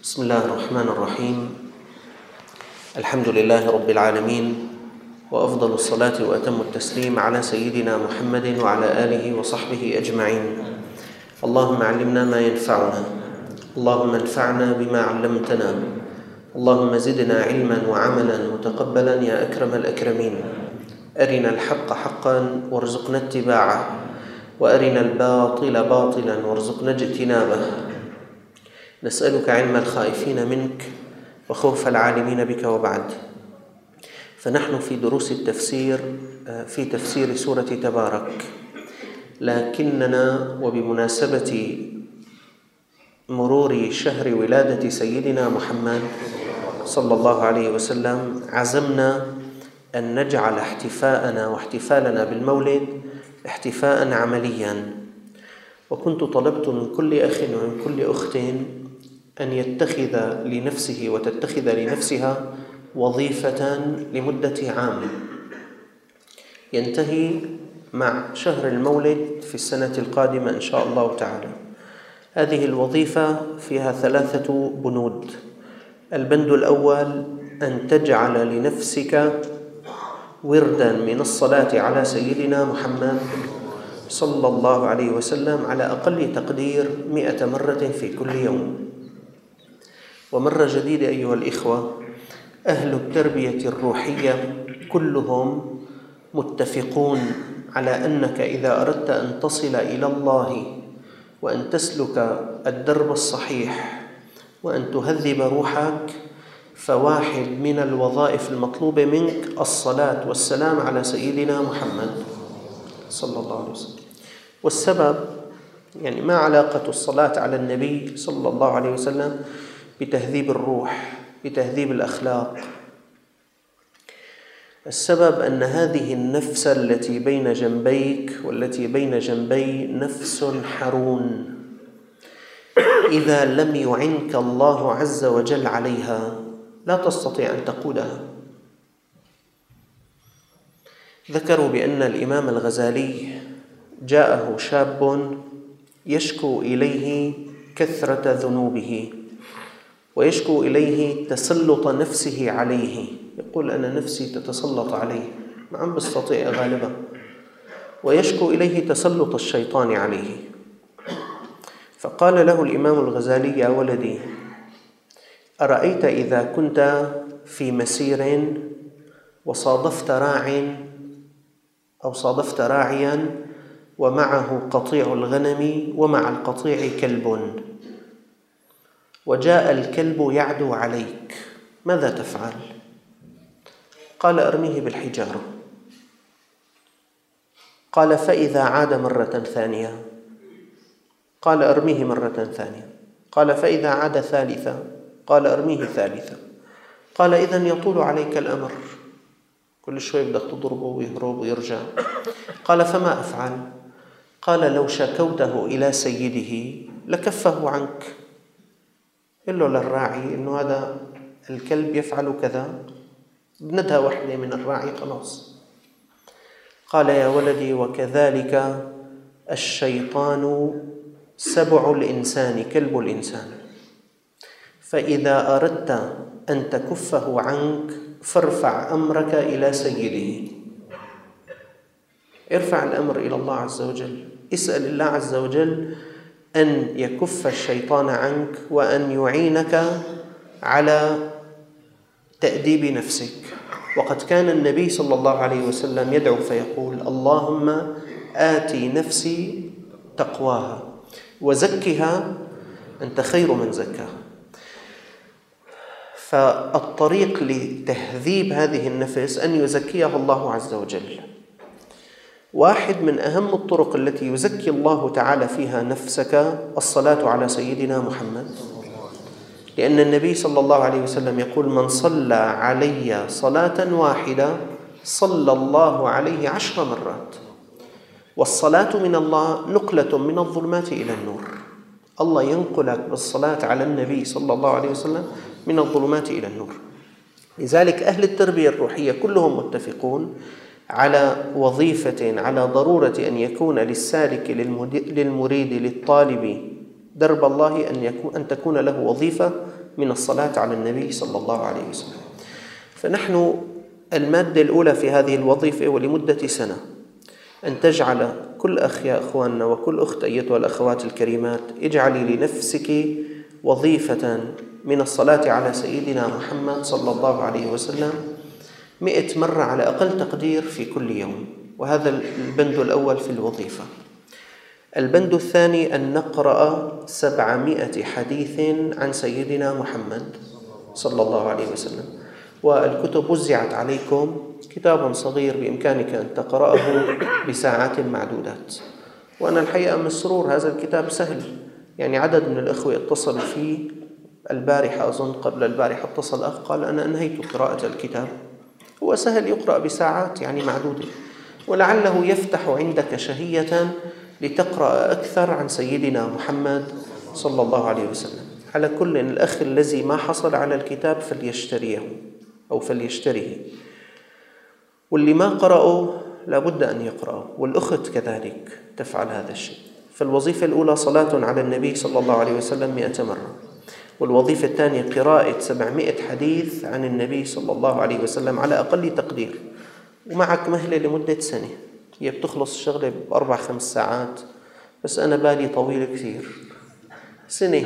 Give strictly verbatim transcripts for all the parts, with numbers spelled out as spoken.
بسم الله الرحمن الرحيم. الحمد لله رب العالمين، وأفضل الصلاة وأتم التسليم على سيدنا محمد وعلى آله وصحبه أجمعين. اللهم علمنا ما ينفعنا، اللهم انفعنا بما علمتنا، اللهم زدنا علما وعملا متقبلا يا أكرم الأكرمين. أرنا الحق حقا وارزقنا اتباعه، وأرنا الباطل باطلا وارزقنا اجتنابه. نسألك علم الخائفين منك وخوف العالمين بك، وبعد. فنحن في دروس التفسير في تفسير سورة تبارك، لكننا وبمناسبة مرور شهر ولادة سيدنا محمد صلى الله عليه وسلم عزمنا أن نجعل احتفاءنا واحتفالنا بالمولد احتفاء عمليا. وكنت طلبت من كل أخ ومن كل أخت أن يتخذ لنفسه وتتخذ لنفسها وظيفة لمدة عام ينتهي مع شهر المولد في السنة القادمة إن شاء الله تعالى. هذه الوظيفة فيها ثلاثة بنود. البند الأول أن تجعل لنفسك وردا من الصلاة على سيدنا محمد صلى الله عليه وسلم على أقل تقدير مئة مرة في كل يوم. ومرة جديدة أيها الإخوة، أهل التربية الروحية كلهم متفقون على أنك إذا أردت أن تصل إلى الله وأن تسلك الدرب الصحيح وأن تهذب روحك، فواحد من الوظائف المطلوبة منك الصلاة والسلام على سيدنا محمد صلى الله عليه وسلم. والسبب يعني ما علاقة الصلاة على النبي صلى الله عليه وسلم بتهذيب الروح، بتهذيب الأخلاق؟ السبب أن هذه النفس التي بين جنبيك والتي بين جنبي نفس حرون، إذا لم يعنك الله عز وجل عليها لا تستطيع أن تقودها. ذكروا بأن الإمام الغزالي جاءه شاب يشكو إليه كثرة ذنوبه، ويشكو إليه تسلط نفسه عليه. يقول أنا نفسي تتسلط عليه، ما عم بستطيع غالبا. ويشكو إليه تسلط الشيطان عليه. فقال له الإمام الغزالي: يا ولدي، أرأيت إذا كنت في مسير وصادفت راع أو صادفت راعيا ومعه قطيع الغنم ومع القطيع كلب، وجاء الكلب يعدو عليك، ماذا تفعل؟ قال: أرميه بالحجارة. قال: فإذا عاد مرة ثانية؟ قال: أرميه مرة ثانية. قال: فإذا عاد ثالثة؟ قال: أرميه ثالثة. قال: إذن يطول عليك الأمر، كل شوي بدك تضربه ويهرب ويرجع. قال: فما أفعل؟ قال: لو شكوته إلى سيده لكفه عنك. قل له للراعي إنه هذا الكلب يفعل كذا، بندها وحدة من الراعي خلاص. قال: يا ولدي، وكذلك الشيطان سبع الإنسان كلب الإنسان، فإذا أردت أن تكفه عنك فارفع أمرك إلى سيده. ارفع الأمر إلى الله عز وجل، اسأل الله عز وجل أن يكف الشيطان عنك وأن يعينك على تأديب نفسك. وقد كان النبي صلى الله عليه وسلم يدعو فيقول: اللهم آتي نفسي تقواها وزكها أنت خير من زكاها. فالطريق لتهذيب هذه النفس أن يزكيها الله عز وجل. واحد من أهم الطرق التي يزكي الله تعالى فيها نفسك الصلاة على سيدنا محمد، لأن النبي صلى الله عليه وسلم يقول: من صلى علي صلاة واحدة صلى الله عليه عشر مرات. والصلاة من الله نقلة من الظلمات إلى النور. الله ينقلك بالصلاة على النبي صلى الله عليه وسلم من الظلمات إلى النور. لذلك أهل التربية الروحية كلهم متفقون على وظيفة، على ضرورة أن يكون للسالك للمريد للطالب درب الله أن يكون أن تكون له وظيفة من الصلاة على النبي صلى الله عليه وسلم. فنحن المادة الأولى في هذه الوظيفة ولمدة سنة أن تجعل كل أخ يا أخواننا وكل أخت أيتها الأخوات الكريمات اجعلي لنفسك وظيفة من الصلاة على سيدنا محمد صلى الله عليه وسلم مئة مرة على أقل تقدير في كل يوم. وهذا البند الأول في الوظيفة. البند الثاني أن نقرأ سبعمائة حديث عن سيدنا محمد صلى الله عليه وسلم. والكتب وزعت عليكم، كتاب صغير بإمكانك أن تقرأه بساعات معدودات. وأنا الحقيقة مسرور، هذا الكتاب سهل، يعني عدد من الأخوة اتصلوا فيه البارحة، أظن قبل البارحة اتصل أخ قال أنا أنهيت قراءة الكتاب. هو سهل يقرأ بساعات يعني معدودة، ولعله يفتح عندك شهية لتقرأ أكثر عن سيدنا محمد صلى الله عليه وسلم. على كل الأخ الذي ما حصل على الكتاب فليشتريه أو فليشتريه، واللي ما قرأه لابد أن يقرأه، والأخت كذلك تفعل هذا الشيء. فالوظيفة الأولى صلاة على النبي صلى الله عليه وسلم مئة مرة، والوظيفة الثانية قراءة سبعمائة حديث عن النبي صلى الله عليه وسلم على أقل تقدير، ومعك مهلة لمدة سنة. هي بتخلص الشغلة بأربع خمس ساعات، بس أنا بالي طويل كثير، سنة.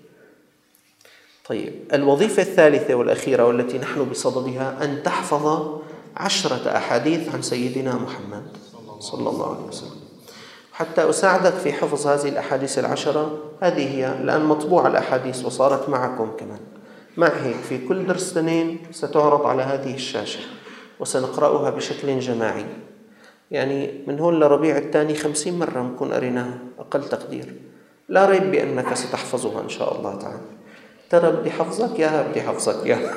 طيب، الوظيفة الثالثة والأخيرة والتي نحن بصددها أن تحفظ عشرة أحاديث عن سيدنا محمد صلى الله عليه وسلم. حتى أساعدك في حفظ هذه الأحاديث العشرة، هذه هي الآن مطبوعة الأحاديث وصارت معكم كمان. مع هيك في كل درس اثنين ستعرض على هذه الشاشة وسنقرأها بشكل جماعي، يعني من هون لربيع الثاني خمسين مرة نكون قريناها أقل تقدير. لا ريب بأنك ستحفظها إن شاء الله تعالى. ترى بدي حفظك ياها بدي حفظك ياها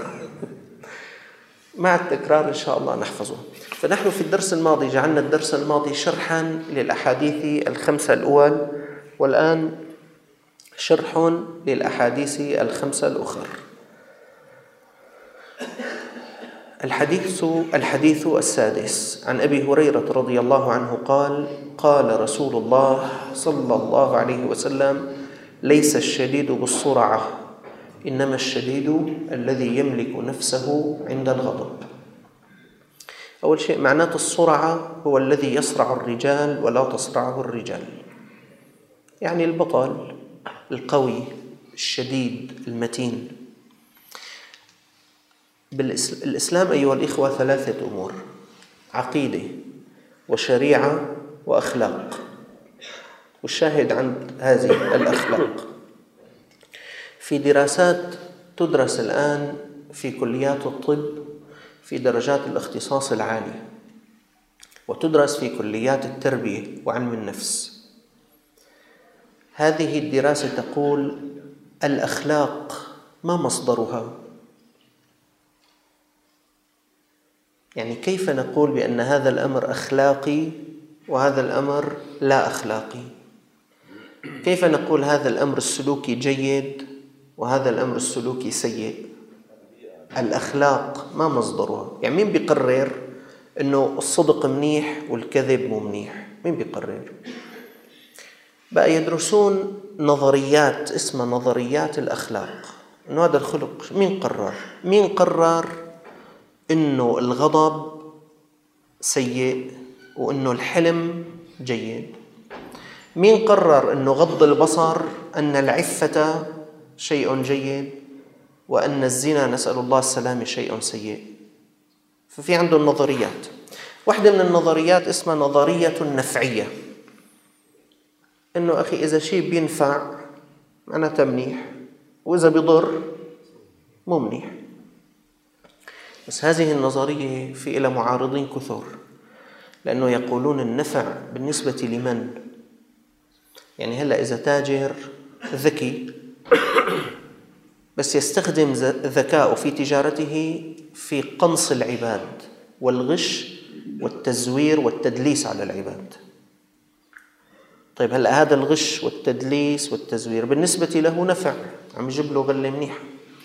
مع التكرار إن شاء الله نحفظه. فنحن في الدرس الماضي جعلنا الدرس الماضي شرحا للأحاديث الخمسة الأول، والآن شرح للأحاديث الخمسة الأخر. الحديث الحديث السادس عن أبي هريرة رضي الله عنه قال: قال رسول الله صلى الله عليه وسلم: ليس الشديد بالسرعة، إنما الشديد الذي يملك نفسه عند الغضب. أول شيء معنات السرعة هو الذي يسرع الرجال ولا تصرعه الرجال، يعني البطل القوي الشديد المتين. بالإسلام أيها الإخوة ثلاثة أمور: عقيدة وشريعة وأخلاق. والشاهد عند هذه الأخلاق في دراسات تدرس الآن في كليات الطب في درجات الاختصاص العالي، وتدرس في كليات التربية وعلم النفس. هذه الدراسة تقول الأخلاق ما مصدرها؟ يعني كيف نقول بأن هذا الأمر أخلاقي وهذا الأمر لا أخلاقي؟ كيف نقول هذا الأمر السلوكي جيد وهذا الأمر السلوكي سيء؟ الأخلاق ما مصدرها؟ يعني مين بيقرر إنه الصدق منيح والكذب مو منيح؟ مين بيقرر؟ بقى يدرسون نظريات اسمها نظريات الأخلاق، إنه هذا الخلق. مين قرر؟ مين قرر إنه الغضب سيء وإنه الحلم جيد؟ مين قرر إنه غض البصر أن العفة شيء جيد وأن الزنا نسأل الله السلامة شيء سيء؟ ففي عندهم نظريات. واحدة من النظريات اسمها نظرية النفعية، إنه أخي إذا شيء بينفع معناته منيح، وإذا بيضر مو منيح. بس هذه النظرية في إلى معارضين كثر، لأنه يقولون النفع بالنسبة لمن؟ يعني هلأ إذا تاجر ذكي بس يستخدم ذكاءه في تجارته في قنص العباد والغش والتزوير والتدليس على العباد. طيب هلأ هذا الغش والتدليس والتزوير بالنسبة له نفع، عم يجيب له غلة منيحة.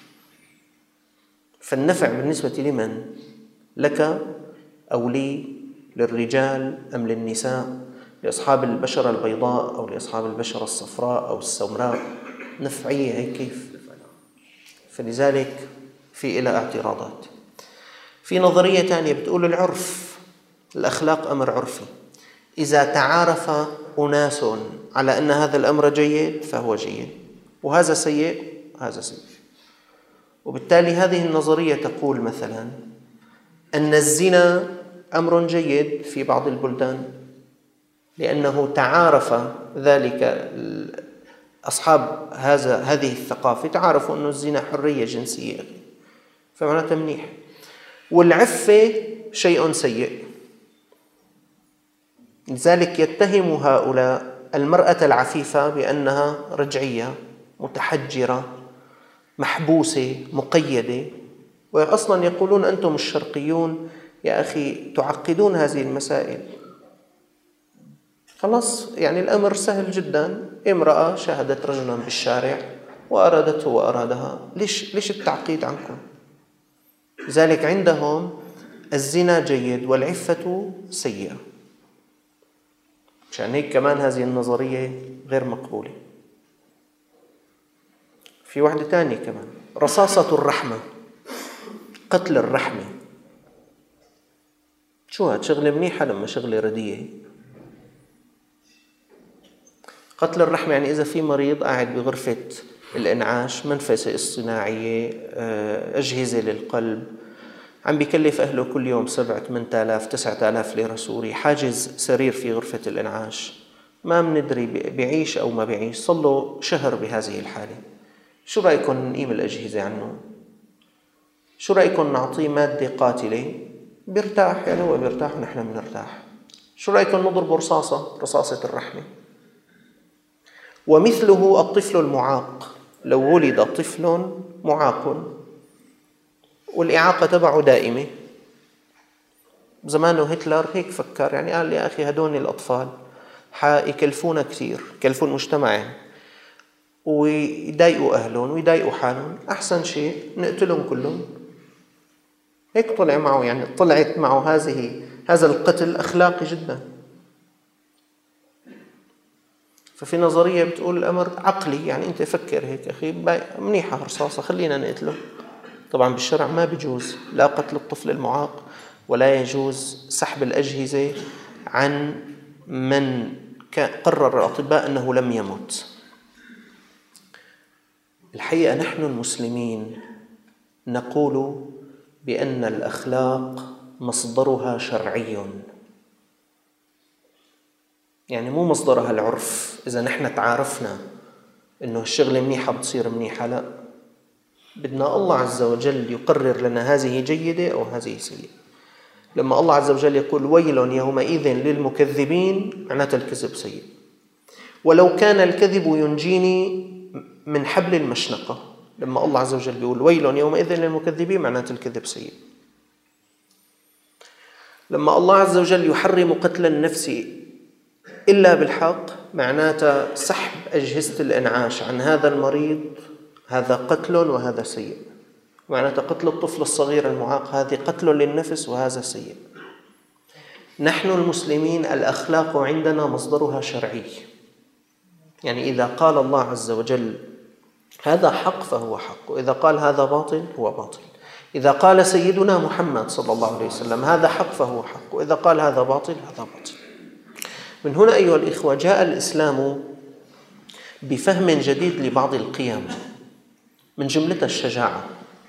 فالنفع بالنسبة لمن؟ لك أو لي؟ للرجال أم للنساء؟ لأصحاب البشرة البيضاء أو لأصحاب البشرة الصفراء أو السمراء؟ نفعية هي كيف؟ فلذلك في إلى اعتراضات. في نظرية ثانية بتقول العرف، الأخلاق أمر عرفي، إذا تعارف أناس على أن هذا الأمر جيد فهو جيد، وهذا سيء هذا سيء. وبالتالي هذه النظرية تقول مثلا أن الزنا أمر جيد في بعض البلدان، لأنه تعارف ذلك أصحاب هذا هذه الثقافة، تعارفوا أن الزنا حرية جنسية، فمعناته منيح. والعفة شيء سيء، لذلك يتهم هؤلاء المرأة العفيفة بأنها رجعية متحجرة محبوسة مقيدة، وأصلا يقولون أنتم الشرقيون يا أخي تعقدون هذه المسائل. خلاص يعني الأمر سهل جدا، امرأة شاهدت رجلا بالشارع وأرادته وأرادها، ليش ليش التعقيد عنكم؟ لذلك عندهم الزنا جيد والعفة سيئة، عشان هيك كمان هذه النظرية غير مقبولة. في واحدة تانية كمان، رصاصة الرحمة، قتل الرحمة. شو هاد شغلة منيحة لما شغلة رديئة؟ قتل الرحمة يعني إذا في مريض قاعد بغرفة الإنعاش، منفسة اصطناعية، أجهزة للقلب، عم بيكلف أهله كل يوم سبعة ثمانية آلاف تسعة آلاف ليرة سوري، حاجز سرير في غرفة الإنعاش، ما بندري بيعيش أو ما بيعيش، صله شهر بهذه الحالة. شو رأيكم نقيم الأجهزة عنه؟ شو رأيكم نعطيه مادة قاتلة؟ بيرتاح، يعني هو بيرتاح ونحن بنرتاح. شو رأيكم نضرب رصاصة، رصاصة الرحمة؟ ومثله الطفل المعاق، لو ولد طفل معاق والإعاقة تبعه دائمة، زمانه هتلر هيك فكر، يعني قال يا أخي هدول الأطفال حيكلفونا كثير، يكلفوا المجتمع يعني، ويضايقوا أهلهم ويضايقوا حالهم، أحسن شيء نقتلهم كلهم. هيك طلع معه، يعني طلعت معه هذه هذا القتل أخلاقي جدا. ففي نظرية بتقول الأمر عقلي، يعني أنت فكر هيك أخي منيحة رصاصة خلينا نقتله. طبعا بالشرع ما بيجوز لا قتل الطفل المعاق ولا يجوز سحب الأجهزة عن من قرر الأطباء أنه لم يمت. الحقيقة نحن المسلمين نقول بأن الأخلاق مصدرها شرعي، يعني مو مصدرها العرف. إذا نحن تعارفنا إنه الشغلة منيحة بتصير منيحة، لا، بدنا الله عز وجل يقرر لنا هذه جيدة أو هذه سيئة. لما الله عز وجل يقول ويل يومئذ للمكذبين، معناته الكذب سيء. ولو كان الكذب ينجيني من حبل المشنقة، لما الله عز وجل يقول ويل يومئذ للمكذبين معناته الكذب سيء. لما الله عز وجل يحرم قتل النفس إلا بالحق، معناته سحب أجهزة الإنعاش عن هذا المريض، هذا قتل وهذا سيء. معناته قتل الطفل الصغير المعاق هذه قتل للنفس وهذا سيء. نحن المسلمين الأخلاق عندنا مصدرها شرعي، يعني إذا قال الله عز وجل هذا حق فهو حق، وإذا قال هذا باطل هو باطل. إذا قال سيدنا محمد صلى الله عليه وسلم هذا حق فهو حق، وإذا قال هذا باطل هذا باطل. من هنا أيها الإخوة جاء الإسلام بفهم جديد لبعض القيم، من جملتها الشجاعة.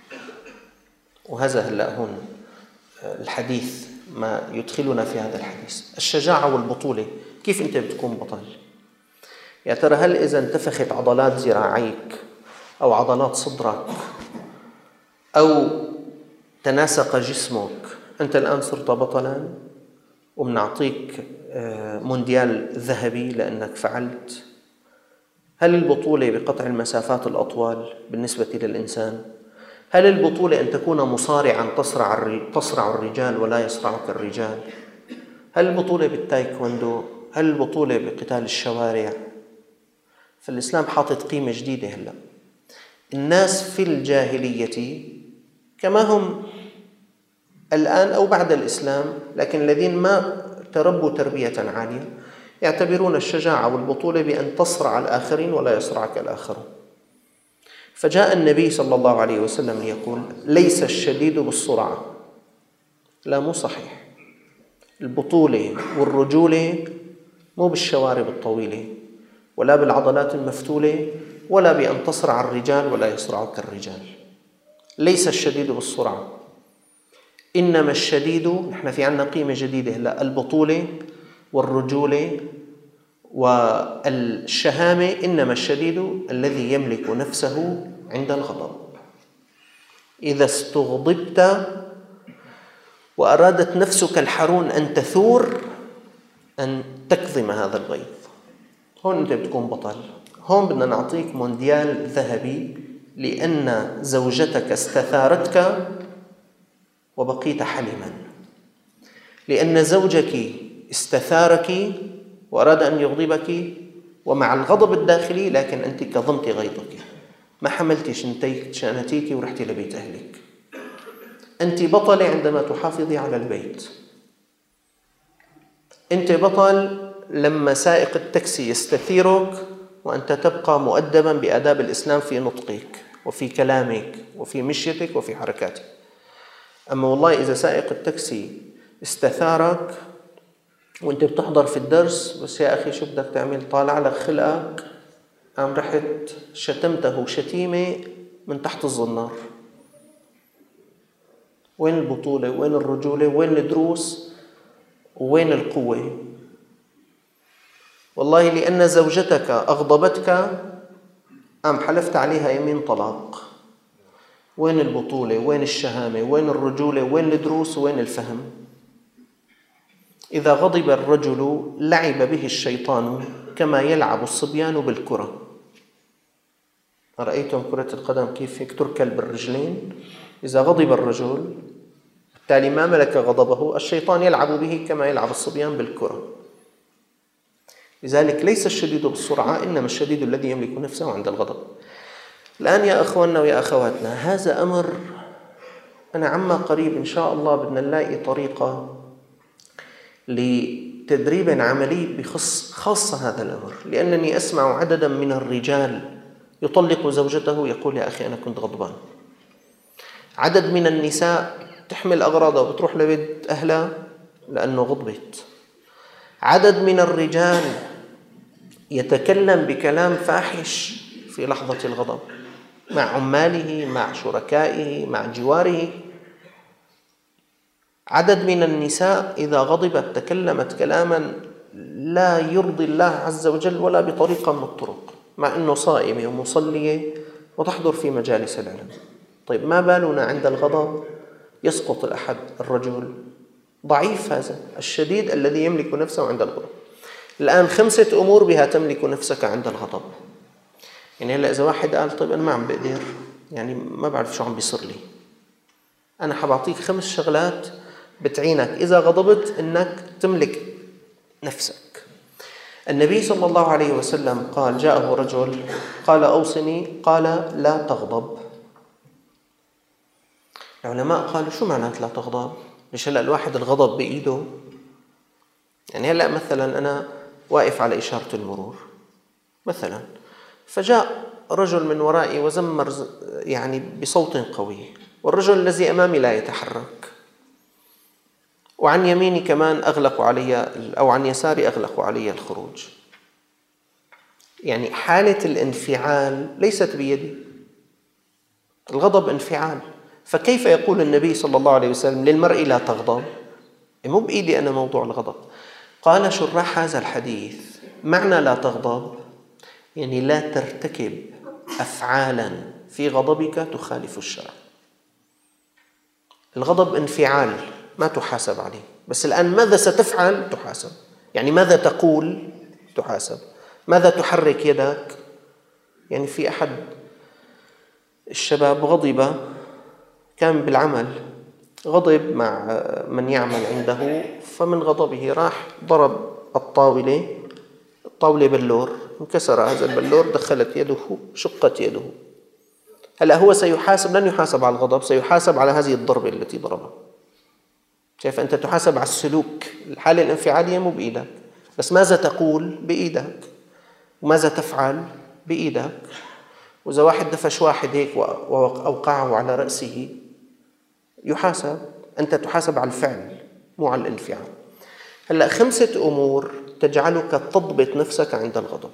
وهذا هلأ هون الحديث ما يدخلنا في هذا الحديث، الشجاعة والبطولة. كيف أنت بتكون بطل؟ يا ترى هل إذا انتفخت عضلات ذراعيك أو عضلات صدرك أو تناسق جسمك أنت الآن صرت بطلاً ومنعطيك مونديال ذهبي لأنك فعلت؟ هل البطولة بقطع المسافات الأطول بالنسبة للإنسان؟ هل البطولة أن تكون مصارعاً تصرع تصرع الرجال ولا يصرعك الرجال؟ هل البطولة بالتايكوندو؟ هل البطولة بقتال الشوارع؟ فالإسلام حاطط قيمة جديدة. هلأ الناس في الجاهلية كما هم الآن أو بعد الإسلام، لكن الذين ما تربوا تربية عالية يعتبرون الشجاعة والبطولة بأن تصرع الآخرين ولا يصرعك الآخرون. فجاء النبي صلى الله عليه وسلم ليقول: ليس الشديد بالسرعة. لا، مو صحيح. البطولة والرجولة مو بالشوارب الطويلة، ولا بالعضلات المفتولة، ولا بأن تصرع الرجال ولا يصرعك الرجال. ليس الشديد بالسرعة، إنما الشديد، نحن في عنا قيمة جديدة هلا، البطولة والرجولة والشهامة. إنما الشديد الذي يملك نفسه عند الغضب. إذا استغضبت وأرادت نفسك الحرون أن تثور، أن تكظم هذا الغيظ، هون أنت بتكون بطل. هون بدنا نعطيك مونديال ذهبي، لأن زوجتك استثارتك وبقيت حليما، لأن زوجك استثارك وأراد أن يغضبك ومع الغضب الداخلي، لكن أنت كظمت غيظك، ما حملت شنتيك ورحتي لبيت أهلك. أنت بطلة عندما تحافظي على البيت. أنت بطل لما سائق التاكسي يستثيرك وأنت تبقى مؤدبا بآداب الإسلام في نطقك وفي كلامك وفي مشيتك وفي حركاتك. أما والله إذا سائق التاكسي استثارك وأنت بتحضر في الدرس، بس يا أخي شو بدك تعمل، طالع لك خلقك، قام رحت شتمته شتيمة من تحت الزنار. وين البطولة؟ وين الرجولة؟ وين الدروس؟ وين القوة؟ والله لأن زوجتك أغضبتك قام حلفت عليها يمين طلاق. وين البطولة؟ وين الشهامة؟ وين الرجولة؟ وين الدروس؟ وين الفهم؟ إذا غضب الرجل لعب به الشيطان كما يلعب الصبيان بالكرة. رأيتم كرة القدم كيف هيك تركل بالرجلين؟ إذا غضب الرجل بالتالي ما ملك غضبه، الشيطان يلعب به كما يلعب الصبيان بالكرة. لذلك ليس الشديد بالسرعة، إنما الشديد الذي يملك نفسه عند الغضب. الآن يا أخواننا ويا أخواتنا، هذا أمر أنا عما قريب إن شاء الله بدنا نلاقي طريقة لتدريب عملي بخص خاصة هذا الأمر، لأنني أسمع عددا من الرجال يطلق زوجته يقول: يا أخي أنا كنت غضبان. عدد من النساء تحمل أغراضها وبتروح لبيت أهلها لأنه غضبت. عدد من الرجال يتكلم بكلام فاحش في لحظة الغضب مع عماله، مع شركائه، مع جواره. عدد من النساء إذا غضبت تكلمت كلاما لا يرضي الله عز وجل ولا بطريقة من الطرق، مع أنه صائمة ومصلية وتحضر في مجالس العلم. طيب ما بالنا عند الغضب يسقط الأحد، الرجل ضعيف، هذا الشديد الذي يملك نفسه عند الغضب. الآن خمسة أمور بها تملك نفسك عند الغضب. يعني هلأ إذا واحد قال: طيب أنا ما عم بقدر، يعني ما بعرف شو عم بيصير لي، أنا حبعطيك خمس شغلات بتعينك إذا غضبت إنك تملك نفسك. النبي صلى الله عليه وسلم قال: جاءه رجل قال: أوصني، قال: لا تغضب. العلماء قالوا: شو معنات لا تغضب؟ ليش هلأ الواحد الغضب بإيده؟ يعني هلأ مثلا أنا واقف على إشارة المرور مثلا، فجاء رجل من ورائي وزمر يعني بصوت قوي، والرجل الذي أمامي لا يتحرك، وعن يميني كمان أغلقوا علي، أو عن يساري أغلقوا علي الخروج. يعني حالة الانفعال ليست بيدي، الغضب انفعال. فكيف يقول النبي صلى الله عليه وسلم للمرء لا تغضب؟ مو بإيدي أنا موضوع الغضب. قال شراح هذا الحديث: معنى لا تغضب يعني لا ترتكب أفعالا في غضبك تخالف الشرع. الغضب انفعال ما تحاسب عليه، بس الآن ماذا ستفعل تحاسب. يعني ماذا تقول تحاسب، ماذا تحرك يدك. يعني في أحد الشباب غضب، كان بالعمل غضب مع من يعمل عنده، فمن غضبه راح ضرب الطاولة، الطاولة بلور، انكسر هذا البلور، دخلت يده، شقت يده. هلأ هو سيحاسب، لن يحاسب على الغضب، سيحاسب على هذه الضربة التي ضربها. شايف أنت تحاسب على السلوك، الحالة الانفعالية مو بإيدك، بس ماذا تقول بإيدك، وماذا تفعل بإيدك. وإذا واحد دفش واحد هيك وأوقعه على رأسه يحاسب، أنت تحاسب على الفعل مو على الانفعال. هلأ خمسة أمور تجعلك تضبط نفسك عند الغضب.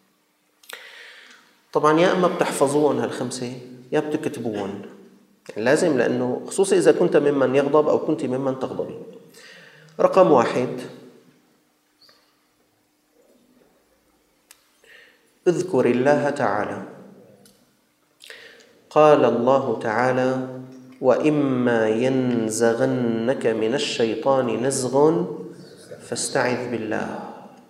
طبعا يا أما بتحفظون هالخمسة يا بتكتبون، يعني لازم، لأنه خصوصا إذا كنت ممن يغضب أو كنت ممن تغضبي. رقم واحد، اذكر الله تعالى. قال الله تعالى: وإما ينزغنك من الشيطان نزغ فاستعذ بالله.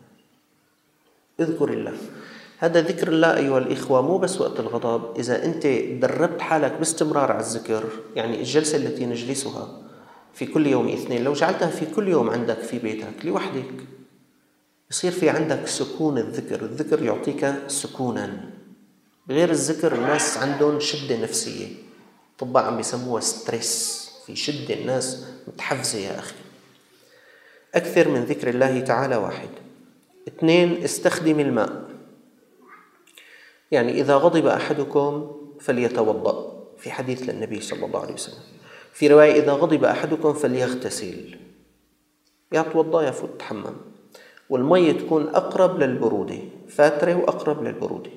اذكر الله. هذا ذكر الله أيها الإخوة مو بس وقت الغضب، إذا أنت دربت حالك باستمرار على الذكر، يعني الجلسة التي نجلسها في كل يوم اثنين لو جعلتها في كل يوم عندك في بيتك لوحدك، يصير في عندك سكون الذكر. الذكر يعطيك سكونا. غير الذكر الناس عندهم شدة نفسية، طبعا عم بيسموها ستريس، في شدة، الناس متحفزة يا أخي. أكثر من ذكر الله تعالى. واحد. اثنين، استخدم الماء. يعني إذا غضب أحدكم فليتوضأ، في حديث للنبي صلى الله عليه وسلم. في رواية: إذا غضب أحدكم فليغتسل، يتوضأ يفوت يتحمم، والمية تكون أقرب للبرودة، فاترة وأقرب للبرودة.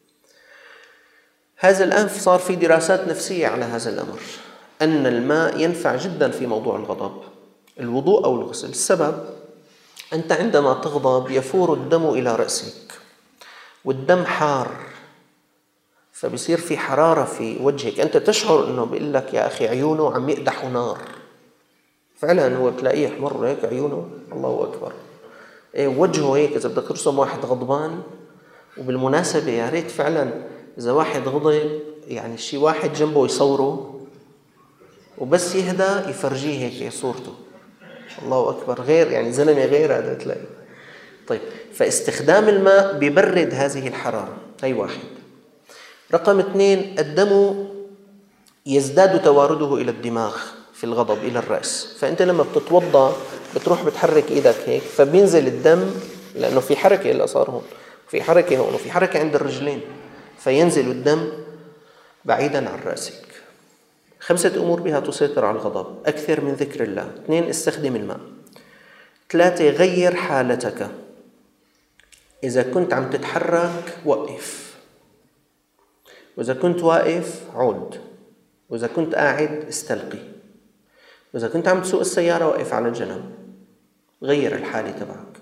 هذا الآن صار في دراسات نفسية على هذا الأمر، أن الماء ينفع جدا في موضوع الغضب، الوضوء أو الغسل. السبب: أنت عندما تغضب يفور الدم إلى رأسك، والدم حار، فبصير في حرارة في وجهك، أنت تشعر أنه بيقول لك يا أخي عيونه عم يقدحوا نار. فعلا هو تلاقيه يحمر هيك عيونه، الله أكبر، إيه وجهه هيك. إذا بدك ترسم واحد غضبان، وبالمناسبة يا ريت فعلا إذا واحد غضب يعني شي واحد جنبه يصوره، وبس يهدى يفرجيه هيك صورته، الله أكبر، غير يعني زلمة غير هذا تلاقي. طيب، فاستخدام الماء بيبرد هذه الحرارة، هي واحد. رقم اثنين، الدم يزداد توارده إلى الدماغ في الغضب، إلى الرأس. فأنت لما بتتوضأ بتروح بتحرك إيدك هيك، فبينزل الدم، لأنه في حركة اللي صار هون، في حركة هون، وفي حركة عند الرجلين، فينزل الدم بعيدا عن رأسك. خمسة أمور بها تسيطر على الغضب. أكثر من ذكر الله. اثنين، استخدم الماء. ثلاثة، غير حالتك. إذا كنت عم تتحرك وقف، وإذا كنت واقف عود، وإذا كنت قاعد استلقي، وإذا كنت عم تسوق السيارة وقف على الجنب، غير الحالة تبعك.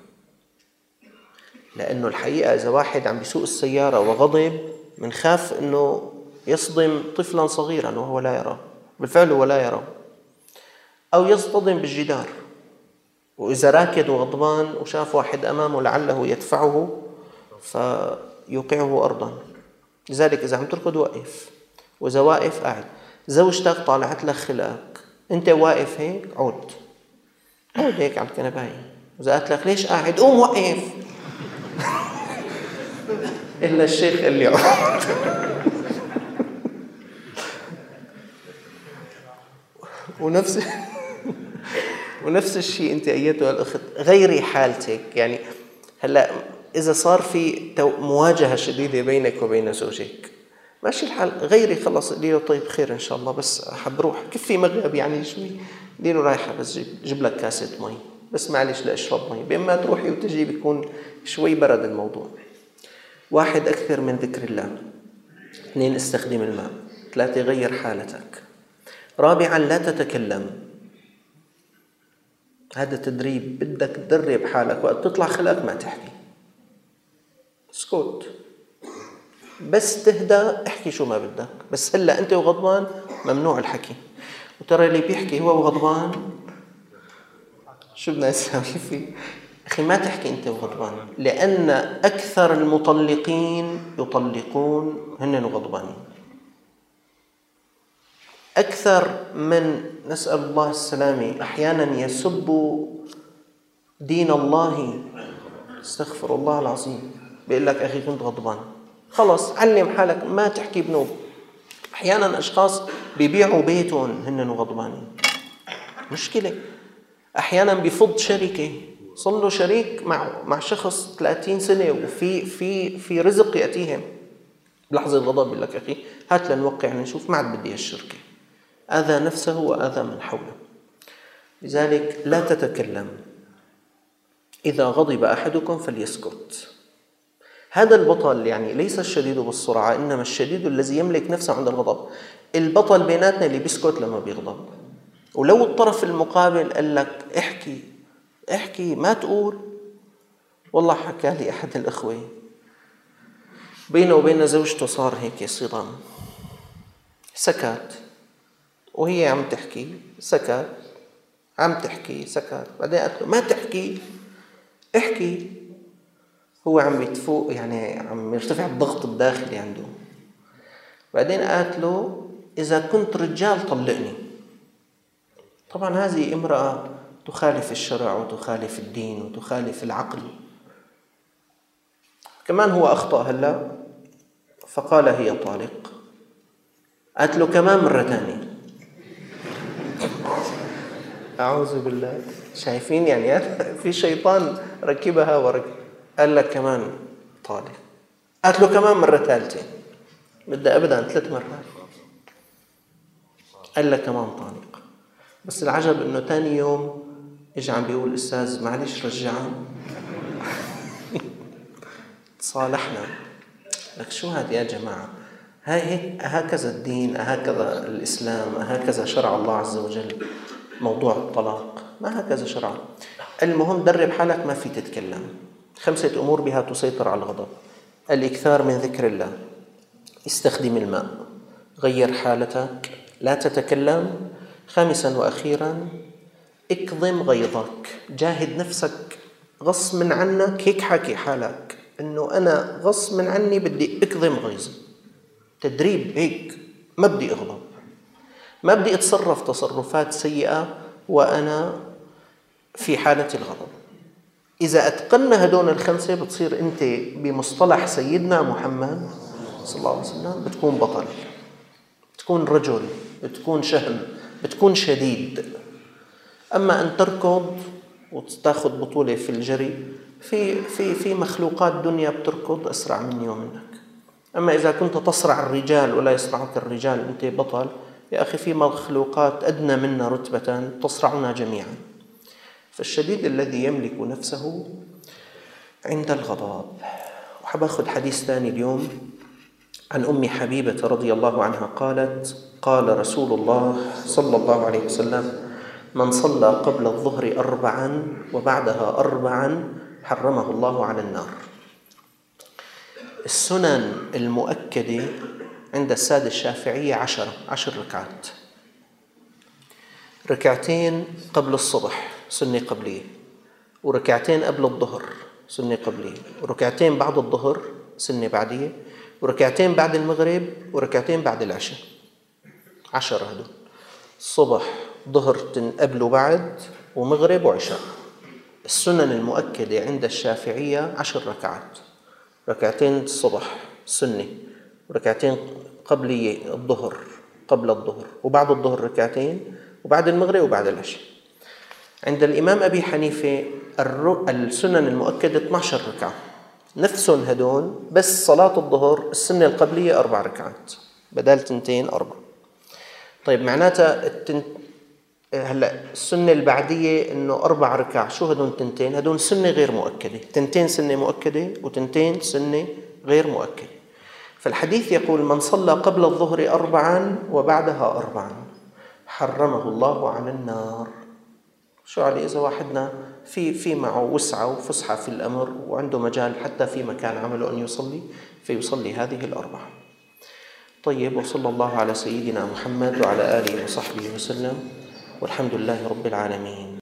لأنه الحقيقة إذا واحد عم بيسوق السيارة وغضب، منخاف أنه يصدم طفلا صغيرا وهو لا يرى، بالفعل هو لا يرى، أو يصطدم بالجدار. وإذا راكد وغضبان وشاف واحد أمامه لعله يدفعه فيوقعه أرضا. لذلك إذا عم تركض وقف، وإذا واقف قاعد. زوجتك طالعت لك خلقك، أنت واقف هيك عود، عود هيك على الكنباية، وإذا قالت لك ليش قاعد؟ قوم وقف. إلا الشيخ اللي عود. ونفس ونفس الشيء أنت أيتها الأخت، غيري حالتك. يعني هلأ إذا صار في مواجهة شديدة بينك وبين زوجك، ماشي الحال، غيري خلص، قولي له طيب خير إن شاء الله، بس حب روح، كيف في مغرب يعني شوي، قولي له رايحة بس جيب لك كاسة مي، بس معلش لأشرب مي، بإما تروحي وتجي بيكون شوي برد الموضوع. واحد، أكثر من ذكر الله. اثنين، استخدم الماء. ثلاثة، غير حالتك. رابعا، لا تتكلم. هذا تدريب، بدك تدرب حالك وقت تطلع خلقك ما تحكي، اسكت، بس تهدى احكي شو ما بدك، بس هلا انت وغضبان ممنوع الحكي. وترى اللي بيحكي هو وغضبان شو بدنا نسوي فيه؟ اخي ما تحكي انت وغضبان، لان اكثر المطلقين يطلقون هن وغضبانين. أكثر من، نسأل الله السلامة، أحيانا يسب دين الله، استغفر الله العظيم، بيقول لك أخي كنت غضبان. خلص علم حالك ما تحكي بنوب. أحيانا أشخاص بيبيعوا بيتهم هن وغضبانين، مشكلة. أحيانا بيفض شركة، صار له شريك مع مع شخص ثلاثين سنة وفي في في رزق يأتيهم، بلحظة غضب بيقول لك أخي هات لنوقع نشوف، ما عاد بدي الشركة، آذى نفسه وآذى من حوله. لذلك لا تتكلم، إذا غضب أحدكم فليسكت. هذا البطل يعني ليس الشديد بالسرعة، إنما الشديد الذي يملك نفسه عند الغضب. البطل بيناتنا اللي بيسكت لما بيغضب. ولو الطرف المقابل قال لك احكي احكي ما تقول، والله حكى لي أحد الأخوة بينه وبين زوجته صار هيك صدام، سكت وهي عم تحكي، سكت عم تحكي سكت، بعدين قالت له ما تحكي احكي، هو عم يتفوق يعني عم يرتفع الضغط الداخلي عنده. بعدين قالت له إذا كنت رجال طلقني. طبعا هذه امرأة تخالف الشرع وتخالف الدين وتخالف العقل. كمان هو أخطأ هلأ فقال هي طالق، قالت له كمان مرة ثانية. أعوذ بالله، شايفين يعني في شيطان ركبها وركب. قال لك كمان طالق، قالت له كمان مرة ثالثة، بدها أبدا ثلاث مرات، قال لك كمان طالق. بس العجب إنه ثاني يوم إجا عم بيقول أستاذ معلش رجعها تصالحنا. لك شو هذا يا جماعة؟ هاي هيك هكذا الدين، هكذا الإسلام، هكذا شرع الله عز وجل. موضوع الطلاق ما هكذا شرع. المهم درب حالك ما في تتكلم. خمسة أمور بها تسيطر على الغضب: الإكثار من ذكر الله، استخدم الماء، غير حالتك، لا تتكلم. خامسا وأخيرا اكظم غيظك، جاهد نفسك غصب عنك، هيك حكي حالك إنه أنا غصب عني بدي اكظم غيظي، تدريب هيك، ما بدي أغضب، ما بدي أتصرف تصرفات سيئة وأنا في حالة الغضب. إذا أتقنا هدول الخمسة بتصير أنت بمصطلح سيدنا محمد صلى الله عليه وسلم بتكون بطل، بتكون رجل، بتكون شهم، بتكون شديد. أما أن تركض وتاخذ بطولة في الجري، في في في مخلوقات دنيا بتركض أسرع مني ومنك. أما إذا كنت تصرع الرجال ولا يصرعك الرجال أنت بطل، يا أخي في مخلوقات أدنى منا رتبة تصرعنا جميعا. فالشديد الذي يملك نفسه عند الغضب. وحب أخذ حديث ثاني اليوم عن أم حبيبة رضي الله عنها قالت: قال رسول الله صلى الله عليه وسلم: من صلى قبل الظهر أربعا وبعدها أربعا حرمه الله على النار. السنن المؤكدة عند السادة الشافعية عشرة عشر ركعات: ركعتين قبل الصبح سنة قبلية، وركعتين قبل الظهر سنة قبلية، وركعتين بعد الظهر سنة بعدية، وركعتين بعد المغرب، وركعتين بعد العشاء. عشرة هدول: الصبح ظهر قبل وبعد ومغرب وعشاء. السنن المؤكدة عند الشافعية عشر ركعات: ركعتين الصبح سنة، وركعتين قبلية الظهر قبل الظهر، وبعد الظهر ركعتين، وبعد المغرب وبعد العشاء. عند الإمام أبي حنيفة السنن المؤكدة اثنتي عشرة ركعة، نفسهم هدول، بس صلاة الظهر السنة القبلية أربع ركعات بدل تنتين أربع. طيب معناتها التن... هلا السنة البعدية إنه أربع ركع، شو هدول تنتين؟ هدول سنة غير مؤكدة، تنتين سنة مؤكدة وتنتين سنة غير مؤكدة. فالحديث يقول: من صلى قبل الظهر أربعا وبعدها أربعا حرمه الله على النار. شو عليه إذا واحدنا في في معه وسعة وفسحة في الأمر وعنده مجال حتى في مكان عمله أن يصلي فيصلي هذه الأربعة. طيب، وصلى الله على سيدنا محمد وعلى آله وصحبه وسلم، والحمد لله رب العالمين.